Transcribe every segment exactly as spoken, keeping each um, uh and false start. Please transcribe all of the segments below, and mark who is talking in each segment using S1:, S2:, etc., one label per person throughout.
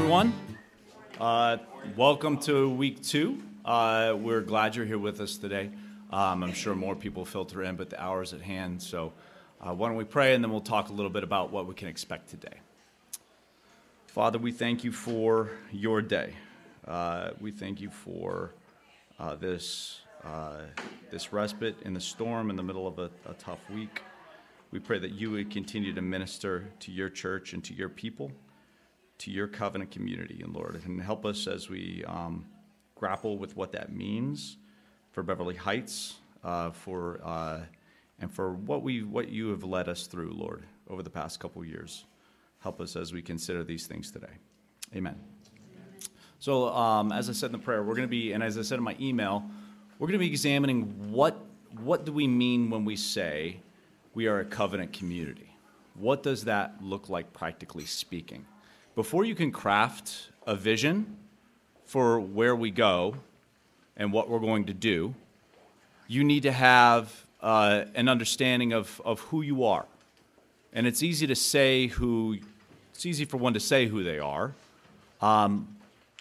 S1: everyone. Uh, welcome to week two. Uh, we're glad you're here with us today. Um, I'm sure more people filter in, but the hour's at hand. So uh, why don't we pray, and then we'll talk a little bit about what we can expect today. Father, we thank you for your day. Uh, we thank you for uh, this uh, this respite in the storm in the middle of a, a tough week. We pray that you would continue to minister to your church and to your people, to your covenant community, and Lord, and help us as we um, grapple with what that means for Beverly Heights, uh, for uh, and for what we what you have led us through, Lord, over the past couple years. Help us as we consider these things today. Amen. So, um, as I said in the prayer, we're going to be, and as I said in my email, we're going to be examining what what do we mean when we say we are a covenant community. What does that look like practically speaking? Before you can craft a vision for where we go and what we're going to do, you need to have uh, an understanding of, of who you are. And it's easy to say who, it's easy for one to say who they are, um,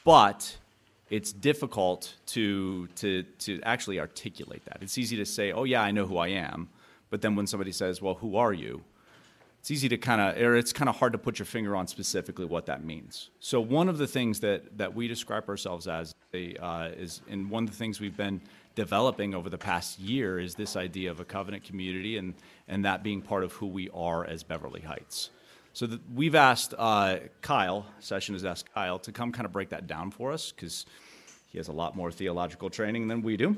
S1: but it's difficult to, to, to actually articulate that. It's easy to say, oh yeah, I know who I am, but then when somebody says, well, who are you? It's easy to kind of, or it's kind of hard to put your finger on specifically what that means. So one of the things that, that we describe ourselves as a, uh, is, and one of the things we've been developing over the past year is this idea of a covenant community, and, and that being part of who we are as Beverly Heights. So the, we've asked uh, Kyle, Session has asked Kyle to come kind of break that down for us, because he has a lot more theological training than we do.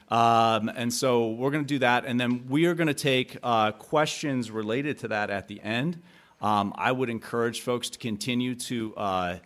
S1: Um, and so we're going to do that, and then we are going to take uh, questions related to that at the end. Um, I would encourage folks to continue to uh,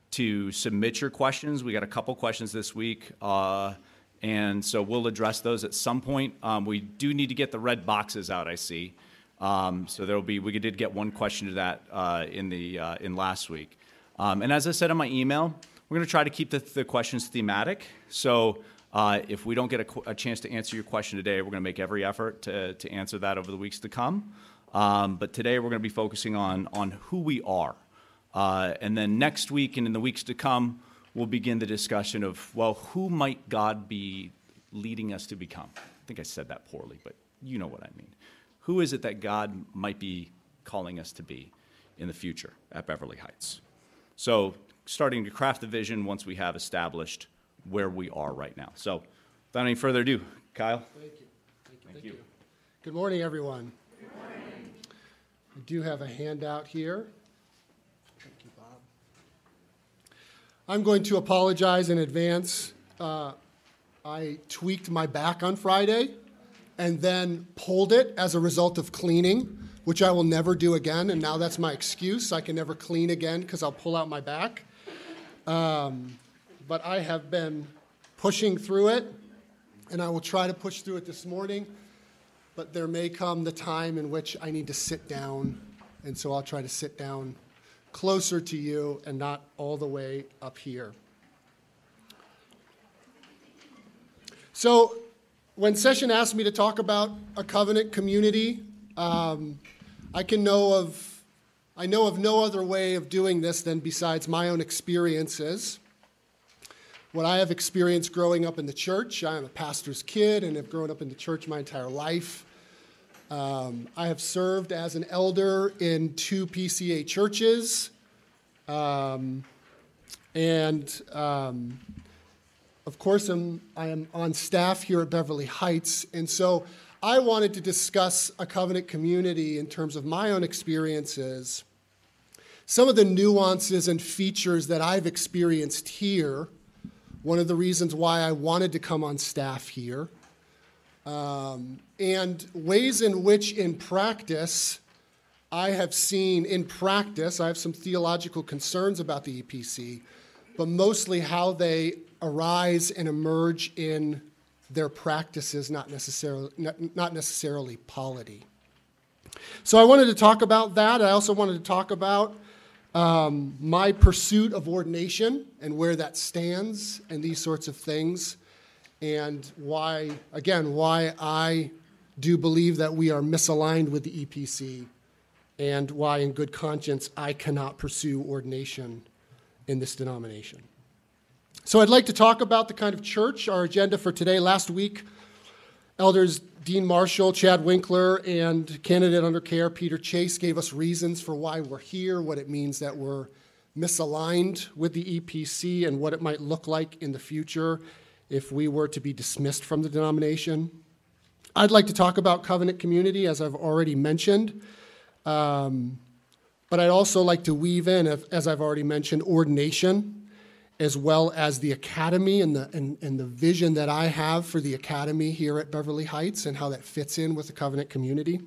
S1: to submit your questions. We got a couple questions this week, uh, and so we'll address those at some point. Um, we do need to get the red boxes out, I see. Um, so there will be. We did get one question to that uh, in the uh, in last week. Um, and as I said in my email, we're going to try to keep the, the questions thematic. So uh, if we don't get a, a chance to answer your question today, we're going to make every effort to, to answer that over the weeks to come. Um, but today we're going to be focusing on, on who we are. Uh, and then next week and in the weeks to come, we'll begin the discussion of, well, who might God be leading us to become? I think I said that poorly, but you know what I mean. Who is it that God might be calling us to be in the future at Beverly Heights? So starting to craft the vision once we have established where we are right now. So without any further ado, Kyle.
S2: Thank you. Thank you.
S1: Thank
S2: Thank
S1: you.
S2: you. Good morning, everyone. Good morning. I do have a handout here. Thank you, Bob. I'm going to apologize in advance. Uh, I tweaked my back on Friday and then pulled it as a result of cleaning, which I will never do again, and now that's my excuse. I can never clean again because I'll pull out my back. Um, but I have been pushing through it, and I will try to push through it this morning, but there may come the time in which I need to sit down, and so I'll try to sit down closer to you and not all the way up here. So when Session asked me to talk about a covenant community, um, I can know of, I know of no other way of doing this than besides my own experiences. What I have experienced growing up in the church, I am a pastor's kid and have grown up in the church my entire life. Um, I have served as an elder in two P C A churches, um, and um, of course I'm, I am on staff here at Beverly Heights, and so I wanted to discuss a covenant community in terms of my own experiences, some of the nuances and features that I've experienced here, one of the reasons why I wanted to come on staff here, um, and ways in which in practice I have seen, in practice, I have some theological concerns about the E P C, but mostly how they arise and emerge in their practices, not necessarily not, not necessarily polity. So I wanted to talk about that. I also wanted to talk about um, my pursuit of ordination and where that stands and these sorts of things, and why, again, why I do believe that we are misaligned with the E P C, and why in good conscience I cannot pursue ordination in this denomination. So I'd like to talk about the kind of church, our agenda for today. Last week, Elders Dean Marshall, Chad Winkler, and candidate under care Peter Chase gave us reasons for why we're here, what it means that we're misaligned with the E P C, and what it might look like in the future if we were to be dismissed from the denomination. I'd like to talk about covenant community, as I've already mentioned, um, but I'd also like to weave in, as I've already mentioned, ordination, as well as the academy and the and, and the vision that I have for the academy here at Beverly Heights and how that fits in with the covenant community,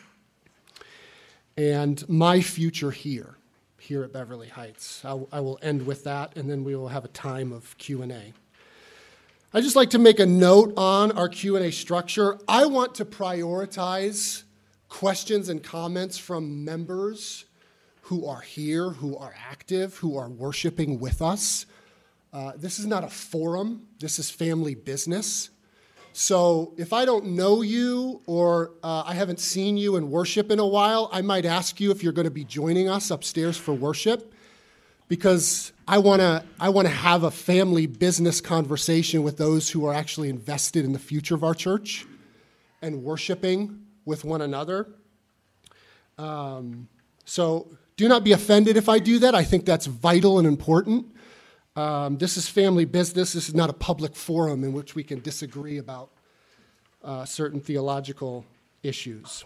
S2: and my future here, here at Beverly Heights. I, I will end with that, and then we will have a time of Q and A. I'd just like to make a note on our Q and A structure. I want to prioritize questions and comments from members who are here, who are active, who are worshiping with us. Uh, this is not a forum. This is family business. So if I don't know you or uh, I haven't seen you in worship in a while, I might ask you if you're going to be joining us upstairs for worship, because I want to I want to have a family business conversation with those who are actually invested in the future of our church and worshiping with one another. Um, so do not be offended if I do that. I think that's vital and important. Um, this is family business. This is not a public forum in which we can disagree about uh, certain theological issues.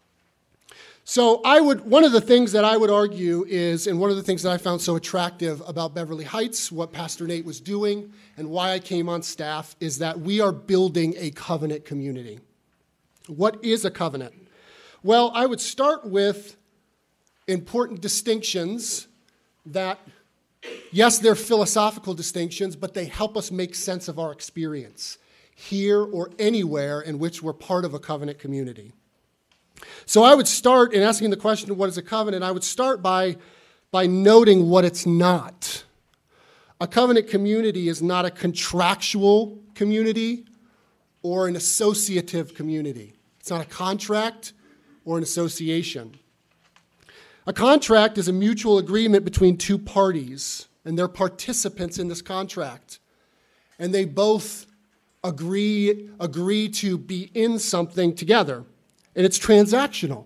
S2: So I would, one of the things that I would argue is, and one of the things that I found so attractive about Beverly Heights, what Pastor Nate was doing, and why I came on staff, is that we are building a covenant community. What is a covenant? Well, I would start with important distinctions that, yes, they're philosophical distinctions, but they help us make sense of our experience here or anywhere in which we're part of a covenant community. So I would start in asking the question, what is a covenant? I would start by, by noting what it's not. A covenant community is not a contractual community or an associative community. It's not a contract or an association. A contract is a mutual agreement between two parties, and they're participants in this contract. And they both agree, agree to be in something together. And it's transactional.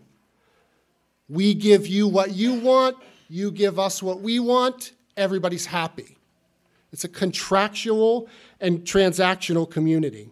S2: We give you what you want, you give us what we want, everybody's happy. It's a contractual and transactional community.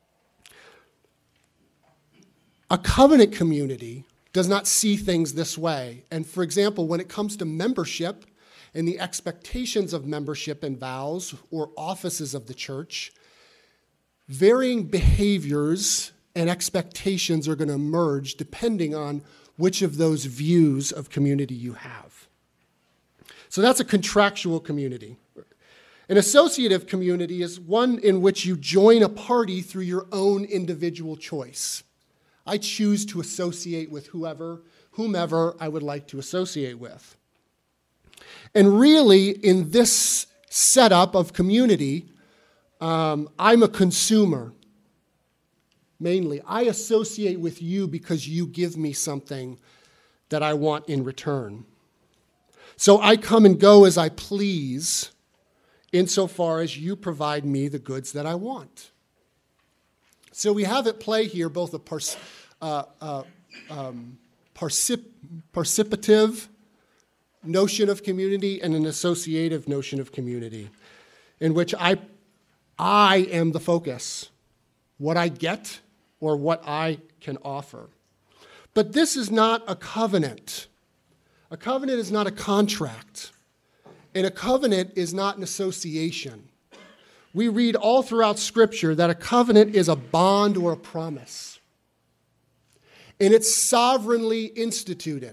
S2: A covenant community does not see things this way. And for example, when it comes to membership and the expectations of membership and vows or offices of the church, varying behaviors and expectations are going to emerge depending on which of those views of community you have. So that's a contractual community. An associative community is one in which you join a party through your own individual choice. I choose to associate with whoever, whomever I would like to associate with. And really, in this setup of community, um, I'm a consumer. Mainly, I associate with you because you give me something that I want in return. So I come and go as I please, insofar as you provide me the goods that I want. So we have at play here both a pers- uh, uh, um, particip- participative notion of community and an associative notion of community, in which I, I am the focus. What I get or what I can offer. But this is not a covenant. A covenant is not a contract. And a covenant is not an association. We read all throughout Scripture that a covenant is a bond or a promise. And it's sovereignly instituted.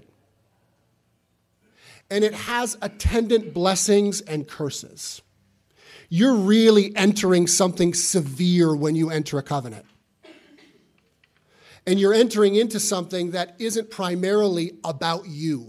S2: And it has attendant blessings and curses. You're really entering something severe when you enter a covenant. And you're entering into something that isn't primarily about you.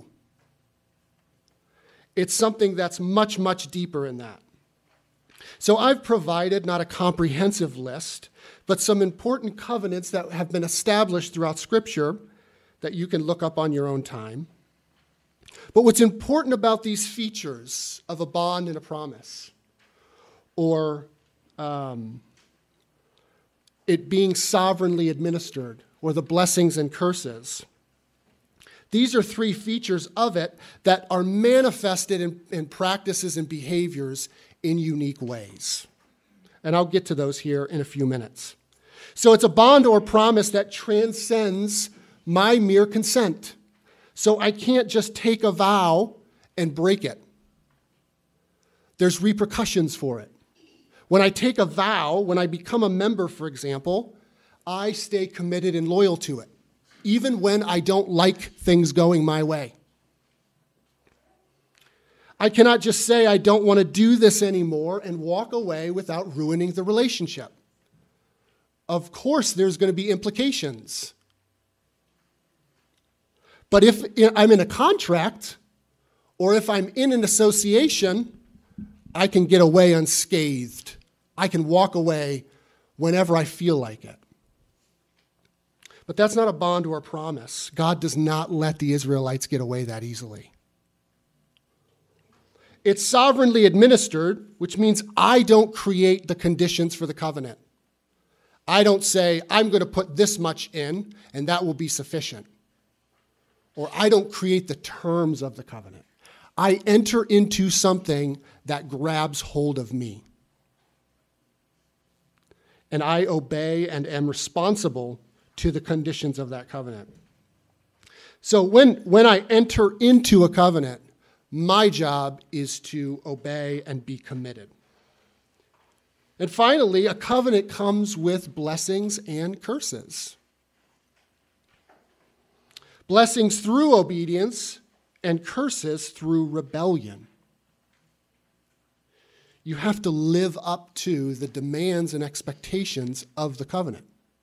S2: It's something that's much, much deeper in that. So I've provided not a comprehensive list, but some important covenants that have been established throughout Scripture that you can look up on your own time. But what's important about these features of a bond and a promise, or um, it being sovereignly administered, or the blessings and curses, these are three features of it that are manifested in, in practices and behaviors in unique ways. And I'll get to those here in a few minutes. So it's a bond or promise that transcends my mere consent. So I can't just take a vow and break it. There's repercussions for it. When I take a vow, when I become a member, for example, I stay committed and loyal to it, even when I don't like things going my way. I cannot just say I don't want to do this anymore and walk away without ruining the relationship. Of course, there's going to be implications. But if I'm in a contract, or if I'm in an association, I can get away unscathed. I can walk away whenever I feel like it. But that's not a bond or a promise. God does not let the Israelites get away that easily. It's sovereignly administered, which means I don't create the conditions for the covenant. I don't say, I'm going to put this much in, and that will be sufficient. Or I don't create the terms of the covenant. I enter into something that grabs hold of me. And I obey and am responsible to the conditions of that covenant. So when, when I enter into a covenant, my job is to obey and be committed. And finally, a covenant comes with blessings and curses. Blessings through obedience and curses through rebellion. You have to live up to the demands and expectations of the covenant.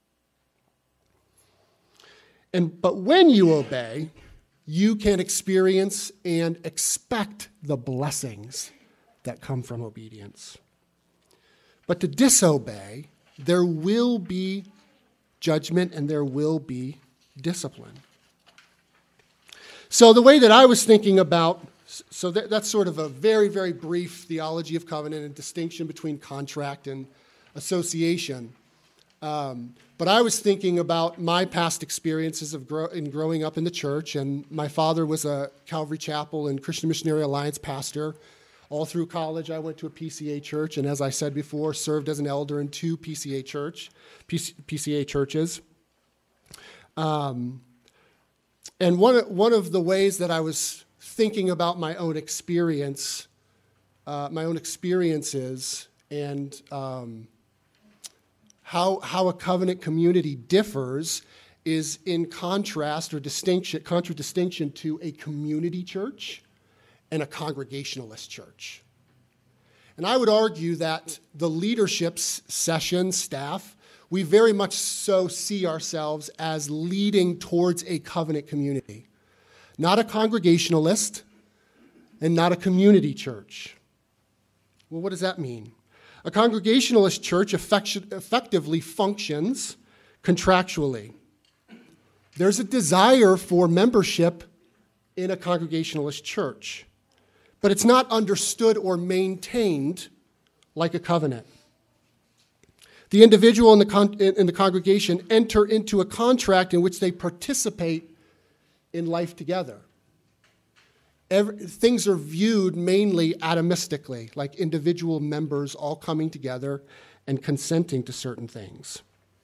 S2: And but when you obey, you can experience and expect the blessings that come from obedience. But to disobey, there will be judgment and there will be discipline. So the way that I was thinking about, so that, that's sort of a very, very brief theology of covenant and distinction between contract and association. Um, but I was thinking about my past experiences of grow, in growing up in the church, and my father was a Calvary Chapel and Christian Missionary Alliance pastor. All through college, I went to a P C A church, and as I said before, served as an elder in two P C A church, P C A churches. Um, and one one of the ways that I was thinking about my own experience, uh, my own experiences, and um, how how a covenant community differs is in contrast or distinction, contradistinction to a community church and a congregationalist church. And I would argue that the leadership session staff, we very much so see ourselves as leading towards a covenant community, not a congregationalist and not a community church. Well, what does that mean? A congregationalist church effect- effectively functions contractually. There's a desire for membership in a congregationalist church, but it's not understood or maintained like a covenant. The individual and the, con- in the congregation enter into a contract in which they participate in life together. Every, things are viewed mainly atomistically, like individual members all coming together and consenting to certain things.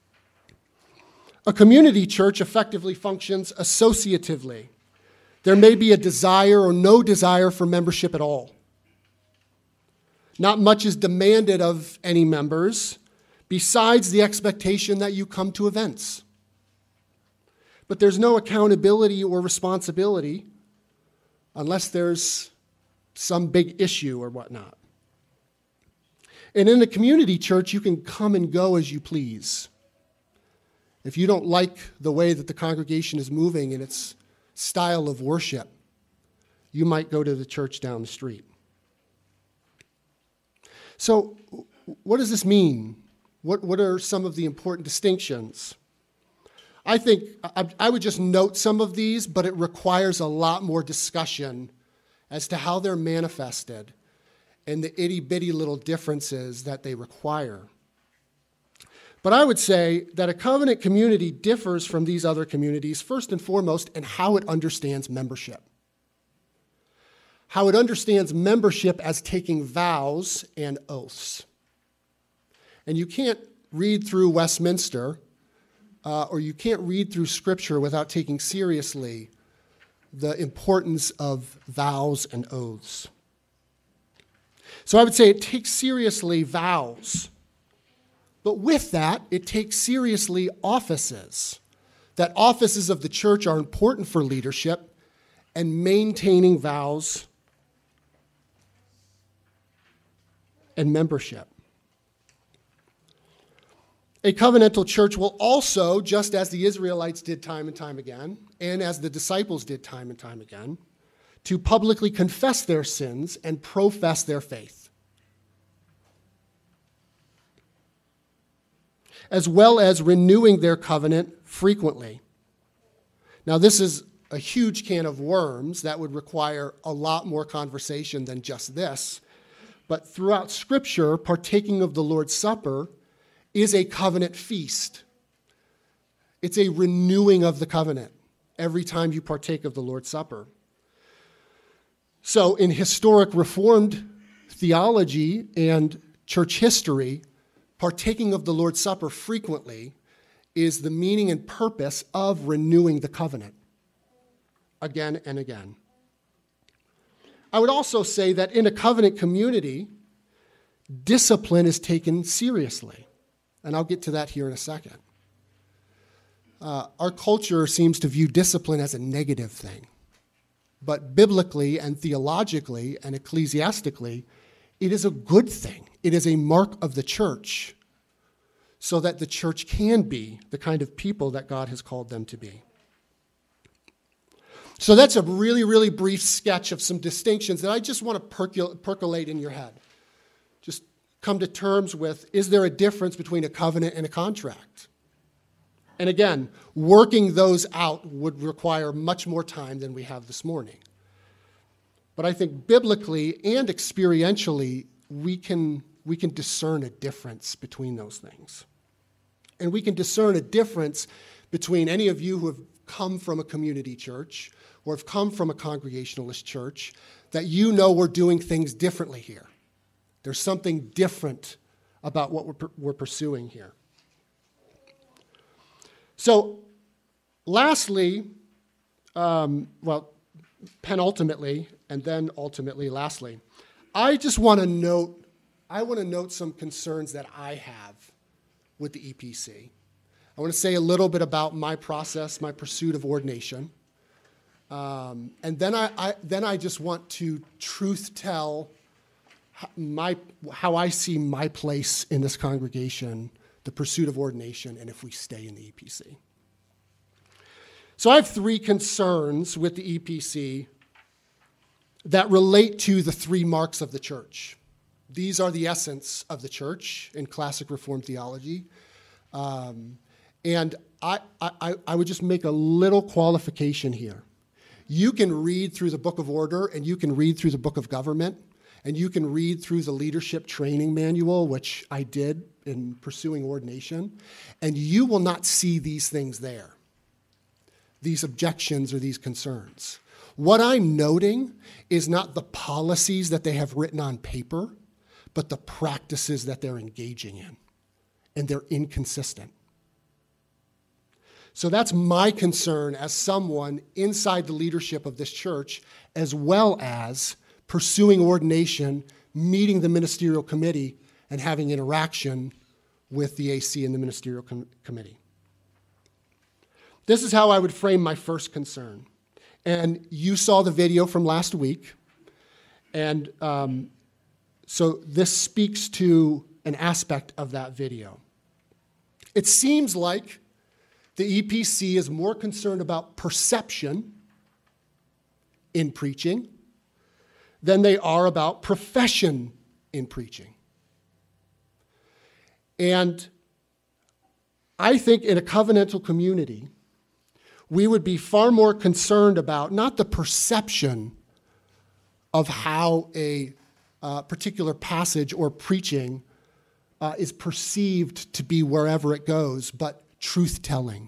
S2: A community church effectively functions associatively. There may be a desire or no desire for membership at all. Not much is demanded of any members besides the expectation that you come to events. But there's no accountability or responsibility unless there's some big issue or whatnot. And in a community church, you can come and go as you please. If you don't like the way that the congregation is moving in its style of worship, you might go to the church down the street. So what does this mean? What, what are some of the important distinctions? I think I, I would just note some of these, but it requires a lot more discussion as to how they're manifested and the itty-bitty little differences that they require. But I would say that a covenant community differs from these other communities first and foremost in how it understands membership. How it understands membership as taking vows and oaths. And you can't read through Westminster uh, or you can't read through Scripture without taking seriously the importance of vows and oaths. So I would say it takes seriously vows. But with that, it takes seriously offices. That offices of the church are important for leadership and maintaining vows and membership. A covenantal church will also, just as the Israelites did time and time again, and as the disciples did time and time again, to publicly confess their sins and profess their faith, as well as renewing their covenant frequently. Now, this is a huge can of worms that would require a lot more conversation than just this. But throughout Scripture, partaking of the Lord's Supper is a covenant feast. It's a renewing of the covenant every time you partake of the Lord's Supper. So in historic Reformed theology and church history, partaking of the Lord's Supper frequently is the meaning and purpose of renewing the covenant again and again. I would also say that in a covenant community, discipline is taken seriously. And I'll get to that here in a second. Uh, our culture seems to view discipline as a negative thing. But biblically and theologically and ecclesiastically, it is a good thing. It is a mark of the church so that the church can be the kind of people that God has called them to be. So that's a really, really brief sketch of some distinctions that I just want to percol- percolate in your head. Just come to terms with, is there a difference between a covenant and a contract? And again, working those out would require much more time than we have this morning. But I think biblically and experientially, we can, we can discern a difference between those things. And we can discern a difference between any of you who have come from a community church or have come from a Congregationalist church, that you know we're doing things differently here. There's something different about what we're, we're pursuing here. So, lastly, um, well, penultimately, and then ultimately, lastly, I just want to note, I want to note some concerns that I have with the E P C. I want to say a little bit about my process, my pursuit of ordination. Um, and then I, I then I just want to truth tell my how I see my place in this congregation, the pursuit of ordination, and if we stay in the E P C. So I have three concerns with the E P C that relate to the three marks of the church. These are the essence of the church in classic Reformed theology. Um, and I, I, I would just make a little qualification here. You can read through the Book of Order, and you can read through the Book of Government, and you can read through the Leadership Training Manual, which I did in pursuing ordination, and you will not see these things there, these objections or these concerns. What I'm noting is not the policies that they have written on paper, but the practices that they're engaging in, and they're inconsistent. So that's my concern as someone inside the leadership of this church, as well as pursuing ordination, meeting the ministerial committee, and having interaction with the A C and the ministerial com- committee. This is how I would frame my first concern. And you saw the video from last week. And um, so this speaks to an aspect of that video. It seems like the E P C is more concerned about perception in preaching than they are about profession in preaching. And I think in a covenantal community, we would be far more concerned about not the perception of how a uh, particular passage or preaching uh, is perceived to be wherever it goes, but truth-telling.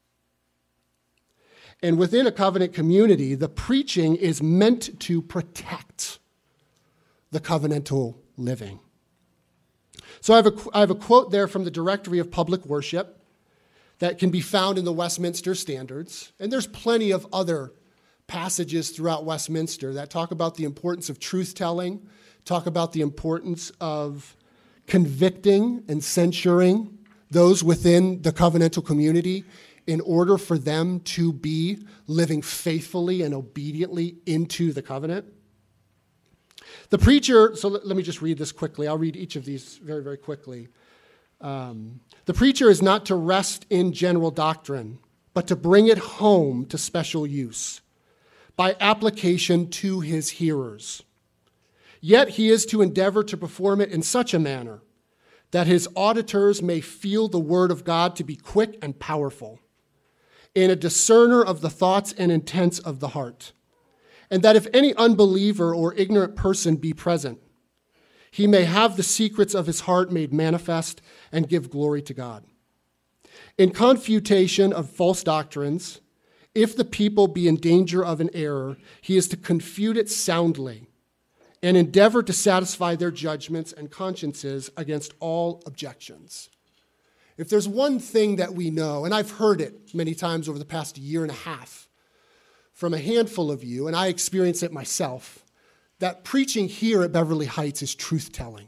S2: And within a covenant community, the preaching is meant to protect the covenantal living. So I have a, I have a quote there from the Directory of Public Worship that can be found in the Westminster Standards. And there's plenty of other passages throughout Westminster that talk about the importance of truth-telling, talk about the importance of convicting and censuring those within the covenantal community in order for them to be living faithfully and obediently into the covenant. The preacher, so let, let me just read this quickly. I'll read each of these very, very quickly. Um, the preacher is not to rest in general doctrine, but to bring it home to special use by application to his hearers. Yet he is to endeavor to perform it in such a manner that his auditors may feel the word of God to be quick and powerful, and a discerner of the thoughts and intents of the heart, and that if any unbeliever or ignorant person be present, he may have the secrets of his heart made manifest and give glory to God. In confutation of false doctrines, if the people be in danger of an error, he is to confute it soundly and endeavor to satisfy their judgments and consciences against all objections. If there's one thing that we know, and I've heard it many times over the past year and a half from a handful of you, and I experience it myself, that preaching here at Beverly Heights is truth-telling.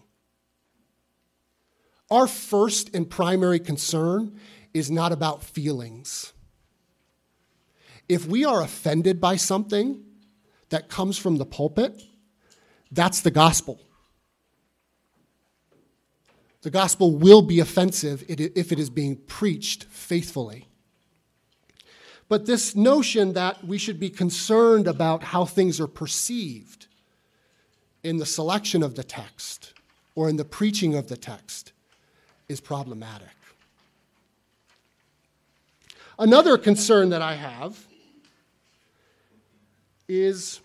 S2: Our first and primary concern is not about feelings. If we are offended by something that comes from the pulpit, that's the gospel. The gospel will be offensive if it is being preached faithfully. But this notion that we should be concerned about how things are perceived in the selection of the text or in the preaching of the text is problematic. Another concern that I have is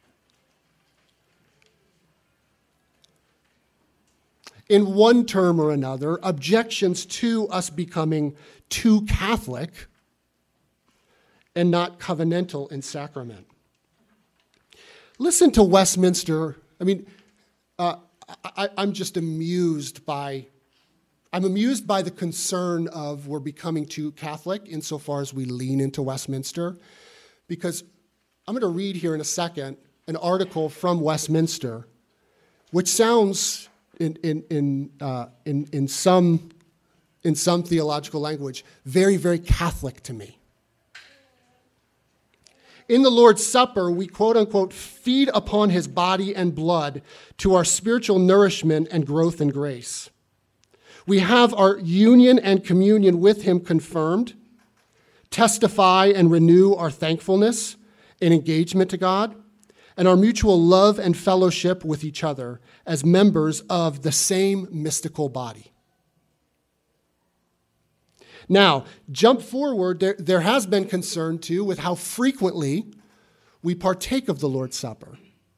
S2: in one term or another, objections to us becoming too Catholic and not covenantal in sacrament. Listen to Westminster. I mean, uh, I, I'm just amused by, I'm amused by the concern of we're becoming too Catholic insofar as we lean into Westminster, because I'm going to read here in a second an article from Westminster, which sounds in in in uh, in in some in some theological language very, very Catholic to me. In the Lord's Supper, we quote unquote feed upon his body and blood to our spiritual nourishment and growth in grace. We have our union and communion with him confirmed, testify and renew our thankfulness and engagement to God, and our mutual love and fellowship with each other as members of the same mystical body. Now, jump forward, there, there has been concern, too, with how frequently we partake of the Lord's Supper.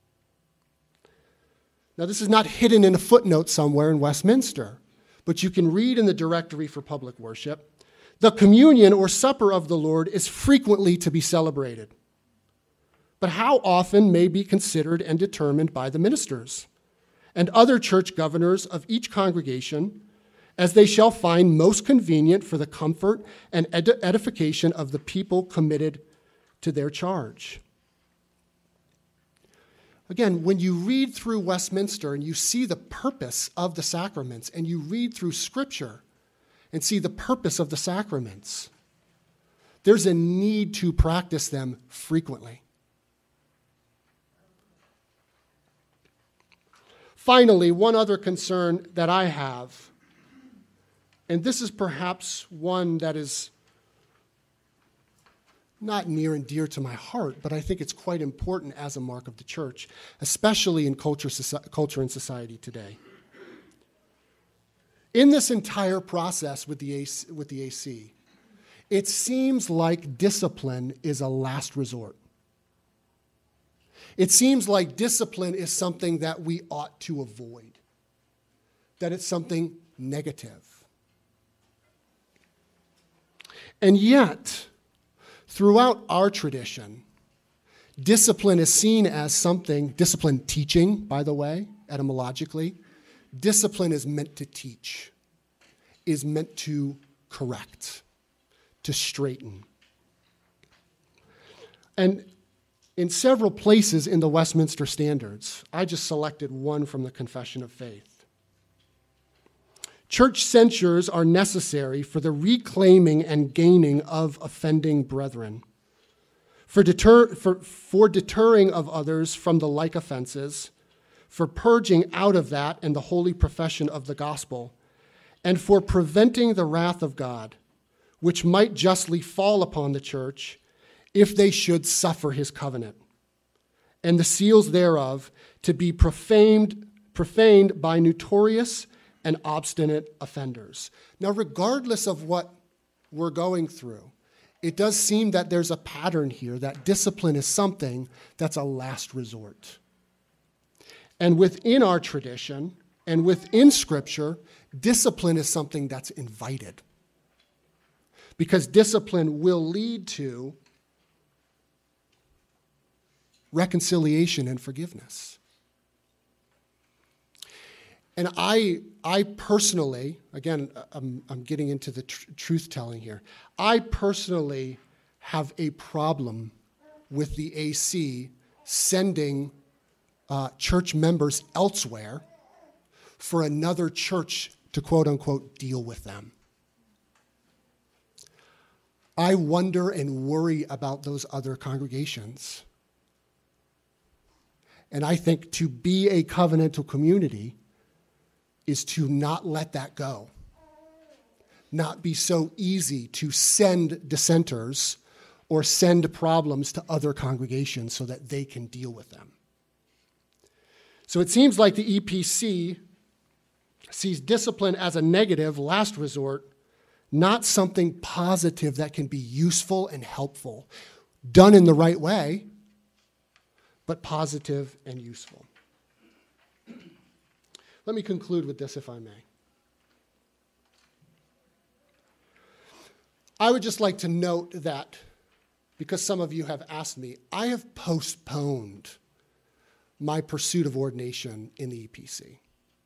S2: Now, this is not hidden in a footnote somewhere in Westminster, but you can read in the Directory for Public Worship, the communion or supper of the Lord is frequently to be celebrated. But how often may be considered and determined by the ministers and other church governors of each congregation, as they shall find most convenient for the comfort and ed- edification of the people committed to their charge. Again, when you read through Westminster and you see the purpose of the sacraments, and you read through Scripture and see the purpose of the sacraments, there's a need to practice them frequently. Finally, one other concern that I have, and this is perhaps one that is not near and dear to my heart, but I think it's quite important as a mark of the church, especially in culture, culture and society today. In this entire process with the A C, with the A C, it seems like discipline is a last resort. It seems like discipline is something that we ought to avoid, that it's something negative. And yet, throughout our tradition, discipline is seen as something, discipline teaching, by the way, etymologically, discipline is meant to teach, is meant to correct, to straighten. And in several places in the Westminster Standards, I just selected one from the Confession of Faith. Church censures are necessary for the reclaiming and gaining of offending brethren, for, deter, for, for deterring of others from the like offenses, for purging out of that and the holy profession of the gospel, and for preventing the wrath of God, which might justly fall upon the church if they should suffer his covenant, and the seals thereof to be profaned, profaned by notorious and obstinate offenders. Now, regardless of what we're going through, it does seem that there's a pattern here, that discipline is something that's a last resort. And within our tradition and within Scripture, discipline is something that's invited. Because discipline will lead to reconciliation and forgiveness. And I, I personally, again, I'm, I'm getting into the tr- truth-telling here. I personally have a problem with the A C sending uh, church members elsewhere for another church to quote-unquote deal with them. I wonder and worry about those other congregations. And I think to be a covenantal community is to not let that go. Not be so easy to send dissenters or send problems to other congregations so that they can deal with them. So it seems like the E P C sees discipline as a negative, last resort, not something positive that can be useful and helpful, done in the right way, but positive and useful. Let me conclude with this, if I may. I would just like to note that, because some of you have asked me, I have postponed my pursuit of ordination in the E P C.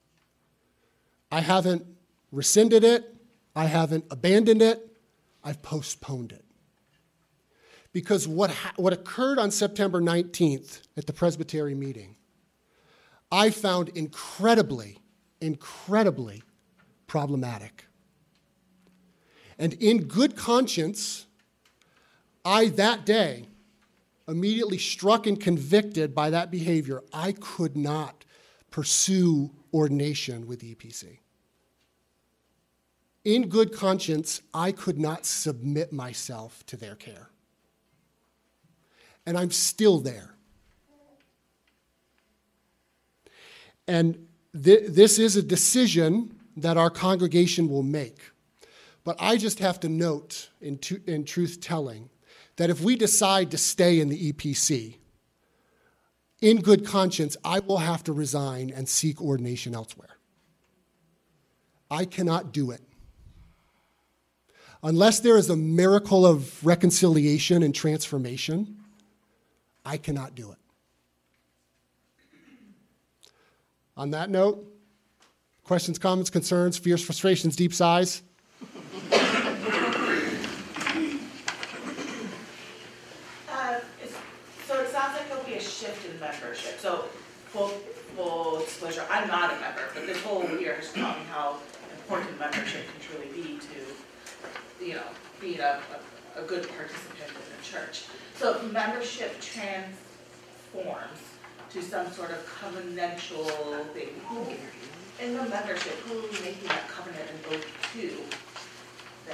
S2: I haven't rescinded it. I haven't abandoned it. I've postponed it. Because what, ha- what occurred on September nineteenth at the Presbytery meeting, I found incredibly, incredibly problematic. And in good conscience, I that day, immediately struck and convicted by that behavior, I could not pursue ordination with the E P C. In good conscience, I could not submit myself to their care. And I'm still there. And th- this is a decision that our congregation will make. But I just have to note in, to- in truth-telling that if we decide to stay in the E P C, in good conscience, I will have to resign and seek ordination elsewhere. I cannot do it. Unless there is a miracle of reconciliation and transformation, I cannot do it. On that note, questions, comments, concerns, fears, frustrations, deep sighs?
S3: Uh, it's, so it sounds like there'll be a shift in membership. So full, full disclosure, I'm not a member, but this whole year has taught me how important membership can truly be to, you know, being a, a, a good participant in the church. So if membership transforms to some sort of covenantal thing, who in the membership, who are we making that covenant and go to then?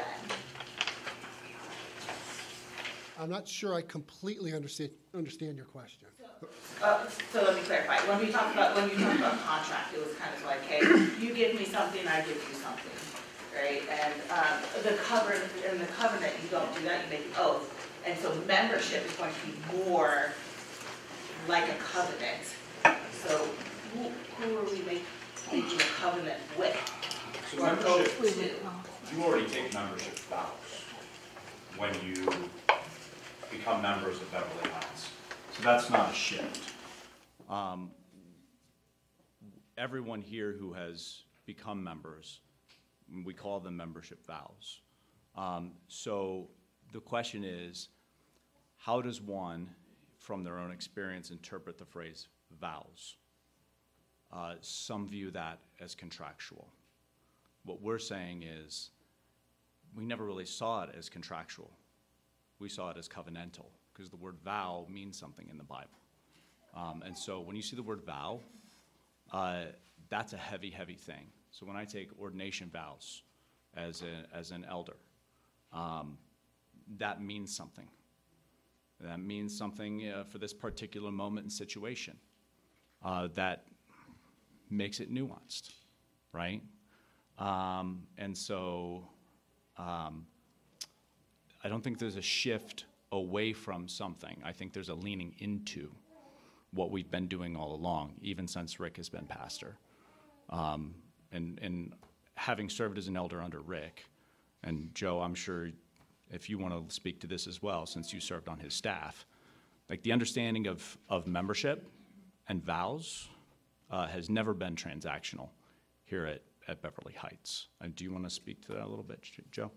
S2: I'm not sure I completely understand, understand your question.
S3: Uh, so let me clarify. When we talked about when you talked about contract, it was kind of like, hey, you give me something, I give you something, right? And um, the covenant in the covenant, you don't do that. You make an oath, and so membership is going to be more like a covenant. So who, who are we make, making a covenant with?
S4: So
S3: Or go
S4: membership,
S3: to?
S4: you already take membership vows when you become members of Beverly Heights.
S1: So that's not a shift. Um, everyone here who has become members, we call them membership vows. Um, so the question is, how does one, from their own experience, interpret the phrase vows? Uh, some view that as contractual. What we're saying is, we never really saw it as contractual. We saw it as covenantal, because the word vow means something in the Bible. Um, and so when you see the word vow, uh, that's a heavy, heavy thing. So when I take ordination vows as, a, as an elder, um, that means something. That means something uh, for this particular moment and situation. Uh, that makes it nuanced, right? Um, and so um, I don't think there's a shift away from something. I think there's a leaning into what we've been doing all along, even since Rick has been pastor. Um, and, and having served as an elder under Rick, and Joe, I'm sure if you want to speak to this as well, since you served on his staff, like the understanding of, of membership and vows uh, has never been transactional here at, at Beverly Heights. And do you want to speak to that a little bit, Joe?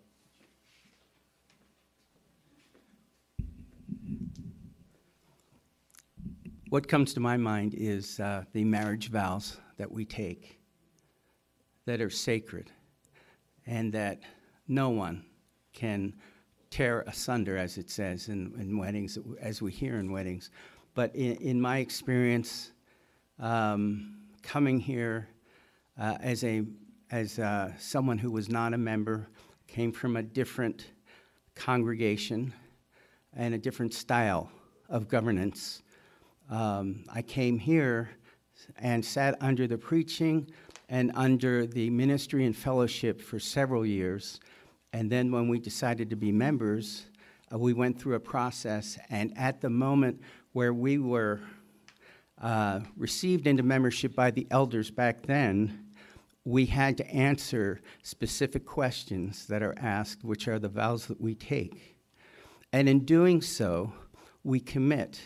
S5: What comes to my mind is uh, the marriage vows that we take that are sacred and that no one can tear asunder, as it says in, in weddings, as we hear in weddings. But in, in my experience, um, coming here uh, as a as uh, someone who was not a member, came from a different congregation and a different style of governance, um, I came here and sat under the preaching and under the ministry and fellowship for several years. And then when we decided to be members, uh, we went through a process, and at the moment where we were uh, received into membership by the elders back then, we had to answer specific questions that are asked, which are the vows that we take. And in doing so, we commit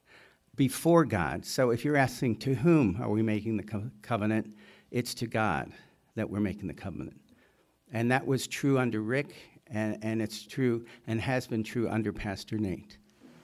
S5: before God. So if you're asking to whom are we making the co- covenant, it's to God that we're making the covenant. And that was true under Rick, and, and it's true and has been true under Pastor Nate.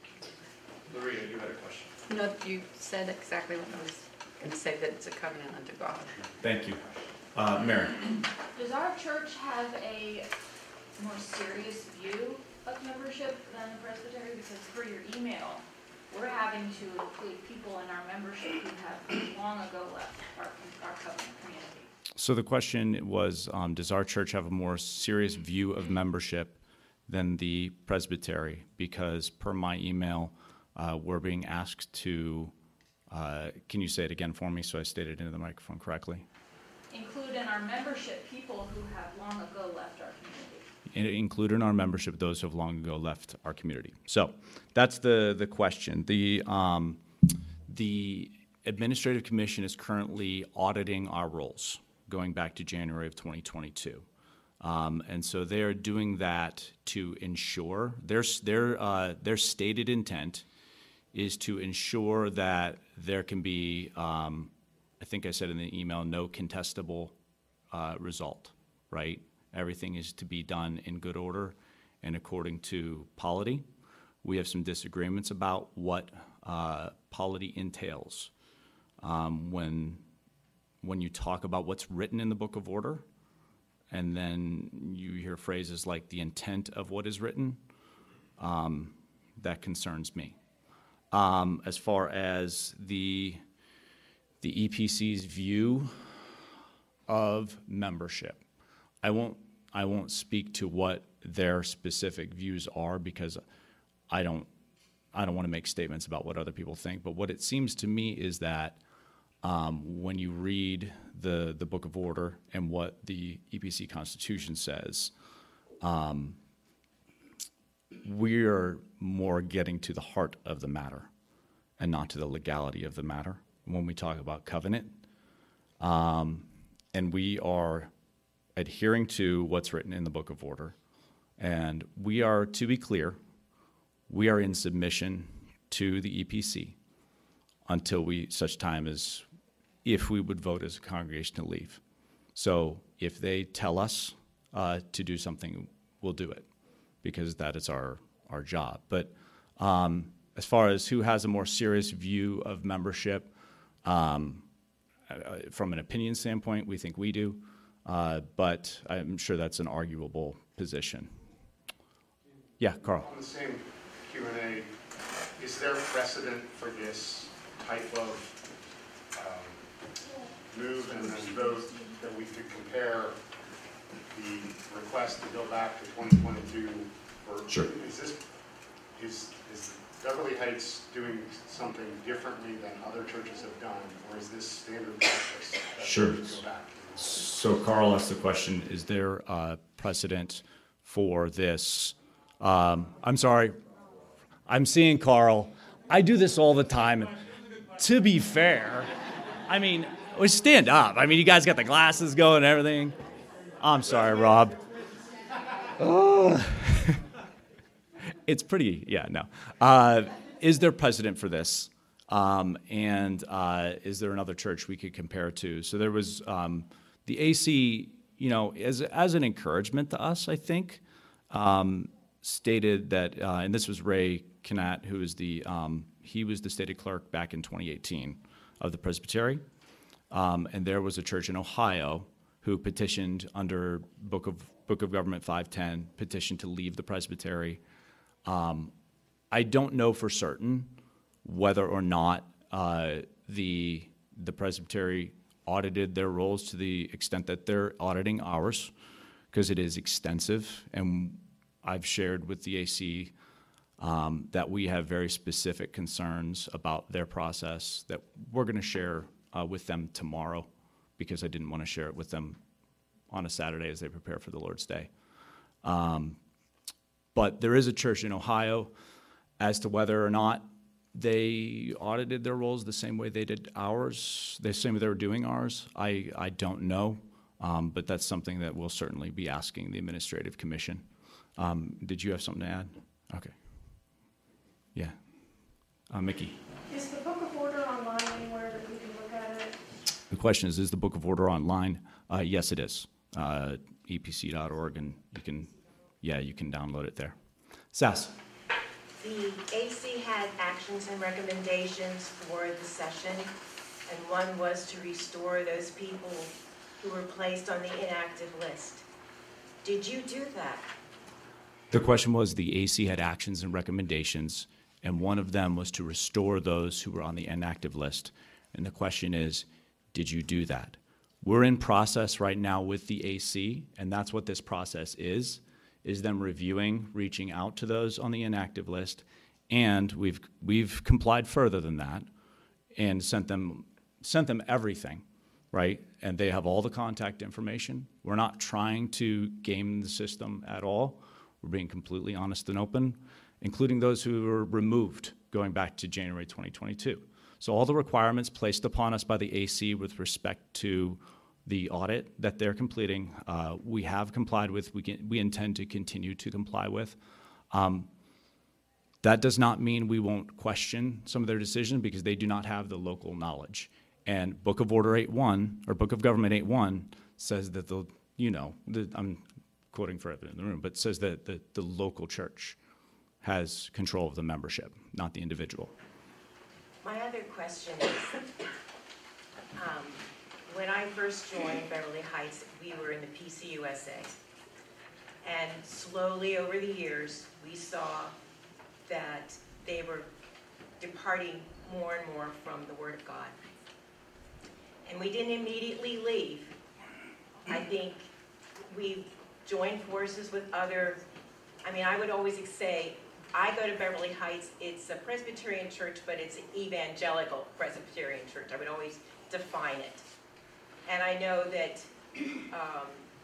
S4: Loretta, you had a question.
S6: No, you said exactly what I was going to say, that it's a covenant unto God.
S1: Thank you. Uh, Mary.
S7: Does our church have a more serious view of membership than the Presbytery? Because for your email, we're having to include people in our membership who have long ago left our, our covenant community.
S1: So the question was, um, does our church have a more serious view of membership than the Presbytery? Because per my email, uh, we're being asked to, uh, can you say it again for me so I stated it into the microphone correctly?
S7: Include in our membership people who have long ago left our community.
S1: In- include in our membership those who have long ago left our community. So that's the, the question. The, um, the Administrative Commission is currently auditing our rolls, going back to January of twenty twenty-two. Um, and so they're doing that to ensure, their, their, uh, their stated intent is to ensure that there can be, um, I think I said in the email, no contestable uh, result, right? Everything is to be done in good order and according to polity. We have some disagreements about what uh, polity entails. Um, when when you talk about what's written in the Book of Order, and then you hear phrases like the intent of what is written, um, that concerns me. Um, as far as the the E P C's view of membership, I won't I won't speak to what their specific views are because I don't I don't want to make statements about what other people think. But what it seems to me is that Um, when you read the, the Book of Order and what the E P C Constitution says, um, we are more getting to the heart of the matter. and not to the legality of the matter when we talk about covenant. Um, and we are adhering to what's written in the Book of Order. And we are, to be clear, we are in submission to the E P C until we, such time as, if we would vote as a congregation to leave. So if they tell us uh, to do something, we'll do it, because that is our, our job. But um, as far as who has a more serious view of membership, um, uh, from an opinion standpoint, we think we do, uh, but I'm sure that's an arguable position. Yeah, Carl.
S8: On the same Q and A, is there precedent for this type of um, move and then vote that we could compare the request to go back to twenty twenty-two? Or
S1: Sure.
S8: Is this, is, is Beverly Heights doing something differently than other churches have done, or is this standard practice that
S1: Sure.
S8: we should go back to?
S1: So Carl asked the question, is there a precedent for this? Um, I'm sorry, I'm seeing Carl. I do this all the time. To be fair, I mean, we stand up. I mean, you guys got the glasses going and everything. I'm sorry, Rob. Oh. It's pretty, yeah, no. Uh, is there precedent for this? Um, and uh, is there another church we could compare to? So there was um, the A C, you know, as, as an encouragement to us, I think, um, stated that, uh, and this was Ray Knatt, who is the, um, he was the stated clerk back in twenty eighteen of the Presbytery. Um, and there was a church in Ohio who petitioned under Book of, Book of Government five ten, petitioned to leave the Presbytery. Um, I don't know for certain whether or not uh, the the Presbytery audited their rolls to the extent that they're auditing ours, because it is extensive, and I've shared with the A C um, that we have very specific concerns about their process that we're going to share uh, with them tomorrow, because I didn't want to share it with them on a Saturday as they prepare for the Lord's Day. Um, but there is a church in Ohio. As to whether or not they audited their rolls the same way they did ours, the same way they were doing ours, I, I don't know. Um, but that's something that we'll certainly be asking the Administrative Commission. Um, did you have something to add? Okay. Yeah. Uh, Mickey.
S9: Is the Book of Order online anywhere that we can look at it?
S1: The question is, is the Book of Order online? Uh, yes, it is. Uh, E P C dot org, and you can, yeah, you can download it there. Sass.
S10: The A C had actions and recommendations for the session, and one was to restore those people who were placed on the inactive list. Did you do that?
S1: The question was, the A C had actions and recommendations, and one of them was to restore those who were on the inactive list. And the question is, did you do that? We're in process right now with the A C, and that's what this process is. Is them reviewing, reaching out to those on the inactive list, and we've we've complied further than that, and sent them sent them everything, right? And they have all the contact information. We're not trying to game the system at all. We're being completely honest and open, including those who were removed going back to January twenty twenty-two. So all the requirements placed upon us by the A C with respect to the audit that they're completing, uh, we have complied with, we, can, we intend to continue to comply with. Um, that does not mean we won't question some of their decisions, because they do not have the local knowledge. And Book of Order eight one, or Book of Government eight one, says that the, you know, the, I'm quoting for everyone in the room, but says that the, the local church has control of the membership, not the individual.
S10: My other question is, um, when I first joined Beverly Heights, we were in the P C U S A. And slowly over the years, we saw that they were departing more and more from the Word of God. And we didn't immediately leave. I think we joined forces with other, I mean, I would always say, I go to Beverly Heights, it's a Presbyterian church, but it's an evangelical Presbyterian church. I would always define it. And I know that um,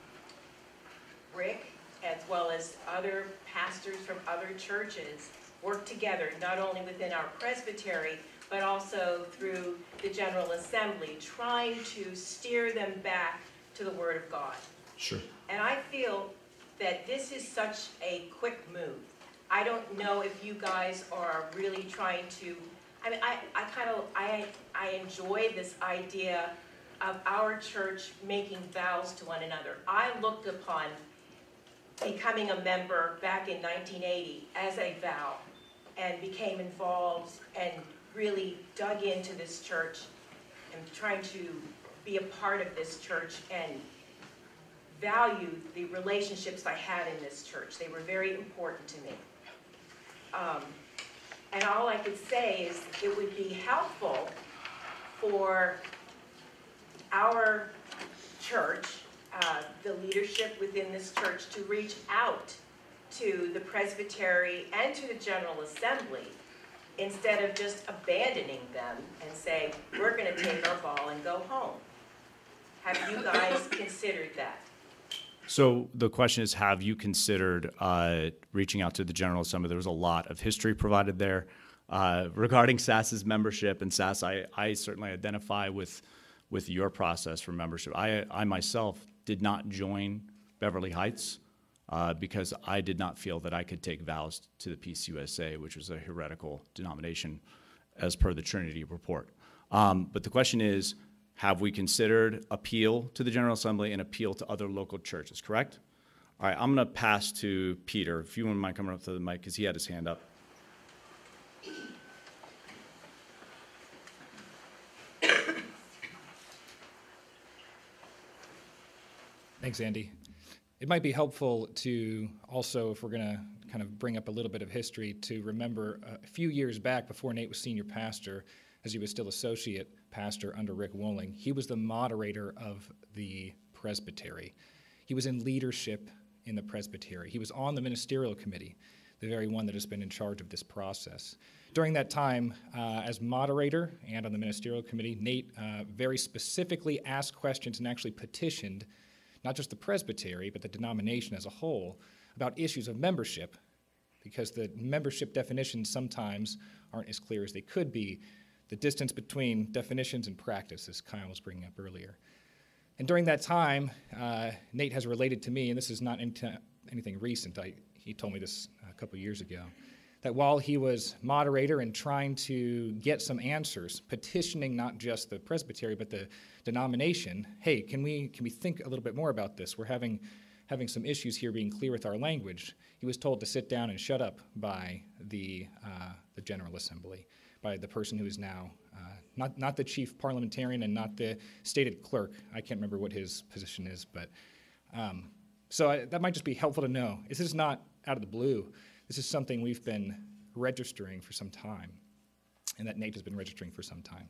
S10: Rick, as well as other pastors from other churches, work together, not only within our presbytery, but also through the General Assembly, trying to steer them back to the Word of God.
S1: Sure.
S10: And I feel that this is such a quick move. I don't know if you guys are really trying to, I mean, I, I kind of, I, I enjoy this idea of our church making vows to one another. I looked upon becoming a member back in nineteen eighty as a vow and became involved and really dug into this church and trying to be a part of this church and value the relationships I had in this church. They were very important to me. Um, and all I could say is it would be helpful for our church, uh, the leadership within this church, to reach out to the presbytery and to the General Assembly instead of just abandoning them and say, we're going to take our ball and go home. Have you guys considered that?
S1: So the question is, have you considered uh, reaching out to the General Assembly? There was a lot of history provided there uh, regarding S A S's membership, and S A S, I, I certainly identify with with your process for membership. I, I myself did not join Beverly Heights uh, because I did not feel that I could take vows to the P C U S A, which was a heretical denomination as per the Trinity report. Um, but the question is, have we considered appeal to the General Assembly and appeal to other local churches, correct? All right, I'm going to pass to Peter. If you wouldn't mind coming up to the mic, because he had his hand up.
S11: Thanks, Andy. It might be helpful to also, if we're going to kind of bring up a little bit of history, to remember a few years back, before Nate was senior pastor, as he was still associate pastor under Rick Wolling, he was the moderator of the presbytery. He was in leadership in the presbytery. He was on the ministerial committee, the very one that has been in charge of this process. During that time, uh, as moderator and on the ministerial committee, Nate uh, very specifically asked questions and actually petitioned not just the presbytery, but the denomination as a whole, about issues of membership, because the membership definitions sometimes aren't as clear as they could be, the distance between definitions and practice, as Kyle was bringing up earlier. And during that time, uh, Nate has related to me, and this is not anything recent, I, he told me this a couple years ago, that while he was moderator and trying to get some answers, petitioning not just the presbytery, but the denomination, hey, can we can we think a little bit more about this? We're having having some issues here being clear with our language. He was told to sit down and shut up by the uh, the General Assembly, by the person who is now uh, not not the chief parliamentarian and not the stated clerk. I can't remember what his position is, but um, so I, that might just be helpful to know. This is not out of the blue. This is something we've been registering for some time, and that Nate has been registering for some time.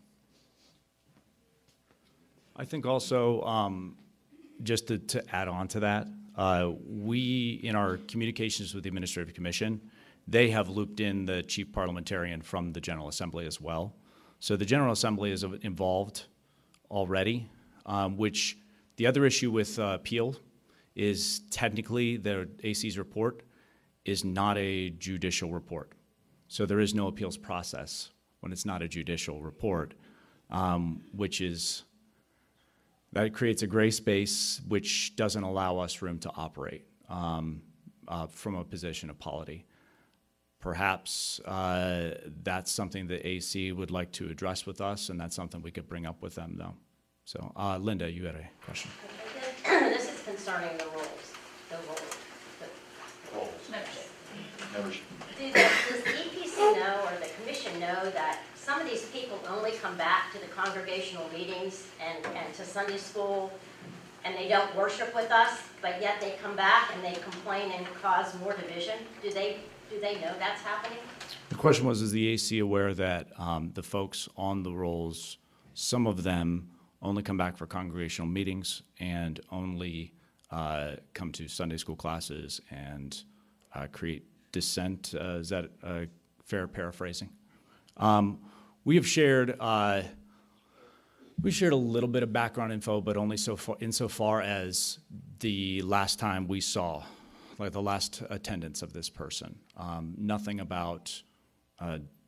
S1: I think also, um, just to, to add on to that, uh, we, in our communications with the Administrative Commission, they have looped in the chief parliamentarian from the General Assembly as well. So the General Assembly is involved already, um, which the other issue with uh, appeal is technically the A C's report is not a judicial report. So there is no appeals process when it's not a judicial report, um, which is, that creates a gray space which doesn't allow us room to operate um, uh, from a position of polity. Perhaps uh, that's something that A C would like to address with us, and that's something we could bring up with them, though. So, uh, Linda, you had a question.
S12: This is concerning the rules, the rules.
S4: Roles.
S12: Membership.
S4: Membership.
S12: Do the, does the E P C know or the commission know that some of these people only come back to the congregational meetings and, and to Sunday school, and they don't worship with us, but yet they come back and they complain and cause more division? Do they do they know that's happening?
S1: The question was, is the A C aware that um, the folks on the rolls, some of them only come back for congregational meetings and only uh, come to Sunday school classes and uh, create dissent? Uh, is that a fair paraphrasing? Um, we have shared uh, we shared a little bit of background info, but only so far insofar as the last time we saw, like the last attendance of this person. Um, nothing about uh,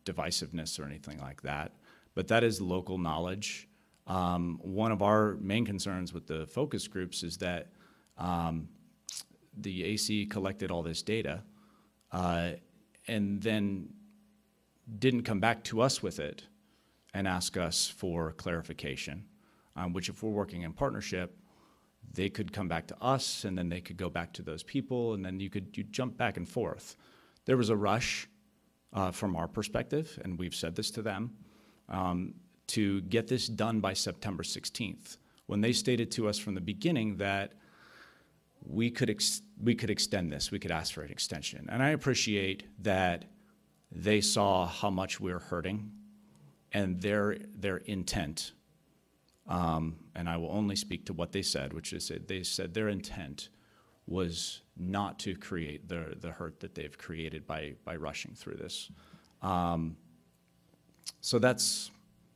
S1: divisiveness or anything like that, but that is local knowledge. Um, one of our main concerns with the focus groups is that um, the A C collected all this data uh, and then didn't come back to us with it and ask us for clarification, um, which if we're working in partnership, they could come back to us and then they could go back to those people and then you could you jump back and forth. There was a rush uh, from our perspective, and we've said this to them, um, to get this done by September sixteenth, when they stated to us from the beginning that we could ex- we could extend this, we could ask for an extension. And I appreciate that they saw how much we're hurting and their their intent, um, and I will only speak to what they said, which is that they said their intent was not to create the, the hurt that they've created by, by rushing through this. Um, so that's,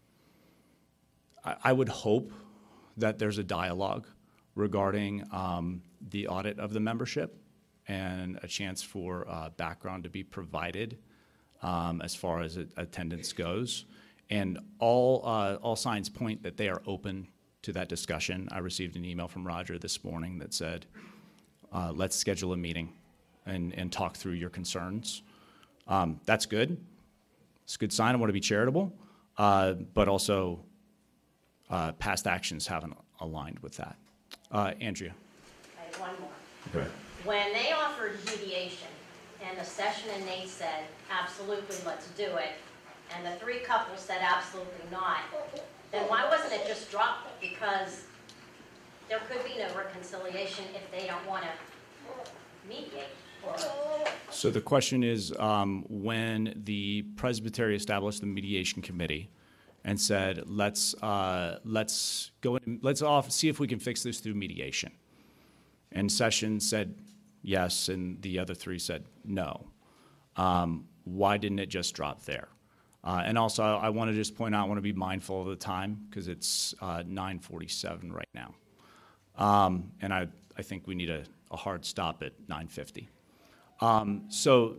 S1: I, I would hope that there's a dialogue regarding um, the audit of the membership and a chance for uh, background to be provided um, as far as attendance goes. And all, uh, all signs point that they are open to that discussion. I received an email from Roger this morning that said, uh, let's schedule a meeting and, and talk through your concerns. Um, that's good. It's a good sign. I want to be charitable, uh, but also uh, past actions haven't aligned with that. Uh, Andrea.
S12: I have one more.
S1: Good.
S12: When they offered mediation, and the session and Nate said, absolutely, let's do it, and the three couples said absolutely not, then why wasn't it just dropped? Because there could be no reconciliation if they don't want to mediate. Or
S1: So the question is, um, when the Presbytery established the mediation committee and said, let's uh, let's go in, let's off see if we can fix this through mediation, and Sessions said yes, and the other three said no. Um, why didn't it just drop there? Uh, and also, I want to just point out, I want to be mindful of the time because it's uh, nine forty-seven right now. Um, and I, I think we need a, a hard stop at nine fifty. Um, so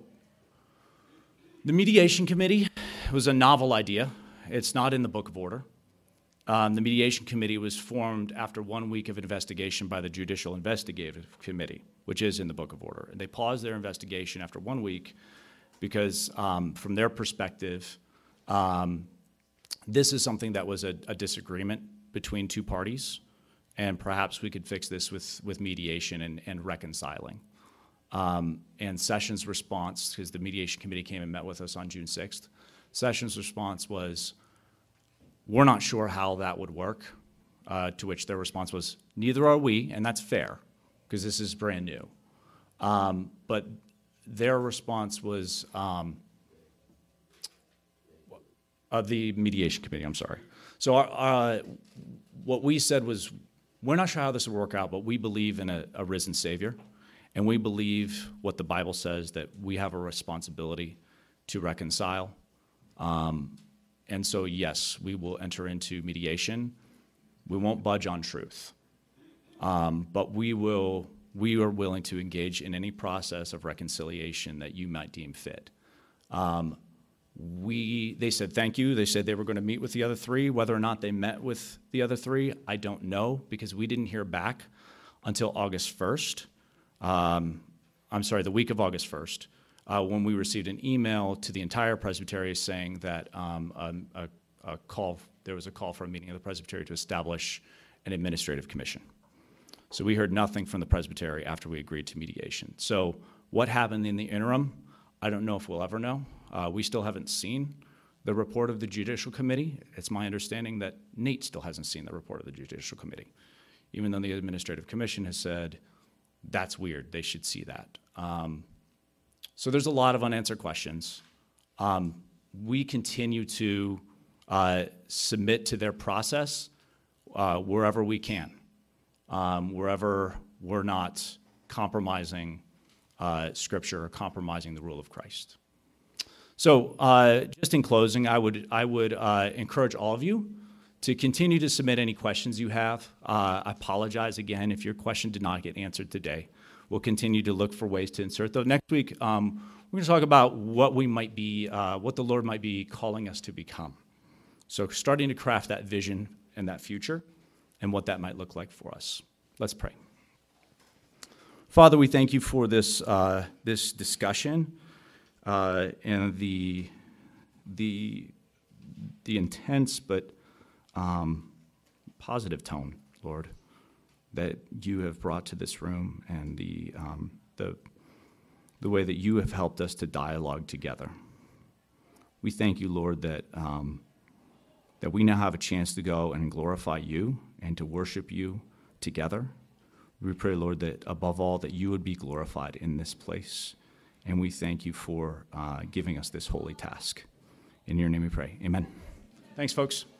S1: the mediation committee was a novel idea. It's not in the Book of Order. Um, the mediation committee was formed after one week of investigation by the Judicial Investigative Committee, which is in the Book of Order. And they paused their investigation after one week because um, from their perspective, um, this is something that was a, a disagreement between two parties, and perhaps we could fix this with, with mediation and, and reconciling. Um, and Sessions' response, because the mediation committee came and met with us on June sixth, Sessions' response was, we're not sure how that would work, uh, to which their response was, neither are we, and that's fair, because this is brand new. Um, but their response was, um, uh, the mediation committee, I'm sorry. So our, uh, what we said was, we're not sure how this will work out, but we believe in a, a risen Savior, and we believe what the Bible says, that we have a responsibility to reconcile. Um, and so, yes, we will enter into mediation. We won't budge on truth, um, but we will. We are willing to engage in any process of reconciliation that you might deem fit. Um, we, they said thank you. They said they were going to meet with the other three. Whether or not they met with the other three, I don't know, because we didn't hear back until August first. Um, I'm sorry, the week of August first, uh, when we received an email to the entire Presbytery saying that um, um, a, a call, there was a call for a meeting of the Presbytery to establish an administrative commission. So we heard nothing from the Presbytery after we agreed to mediation. So what happened in the interim, I don't know if we'll ever know. Uh, we still haven't seen the report of the Judicial Committee. It's my understanding that Nate still hasn't seen the report of the Judicial Committee, even though the Administrative Commission has said, that's weird, they should see that. Um, so there's a lot of unanswered questions. Um, we continue to uh, submit to their process uh, wherever we can. Um, wherever we're not compromising uh, Scripture or compromising the rule of Christ. So uh, just in closing, I would, I would uh, encourage all of you to continue to submit any questions you have. Uh, I apologize again if your question did not get answered today. We'll continue to look for ways to insert those. Next week, um, we're going to talk about what we might be, uh, what the Lord might be calling us to become. So starting to craft that vision and that future and what that might look like for us. Let's pray. Father, we thank you for this uh, this discussion uh, and the the the intense but um, positive tone, Lord, that you have brought to this room, and the um, the the way that you have helped us to dialogue together. We thank you, Lord, that um, that we now have a chance to go and glorify you and to worship you together. We pray, Lord, that above all, that you would be glorified in this place. And we thank you for uh, giving us this holy task. In your name we pray. Amen. Thanks, folks.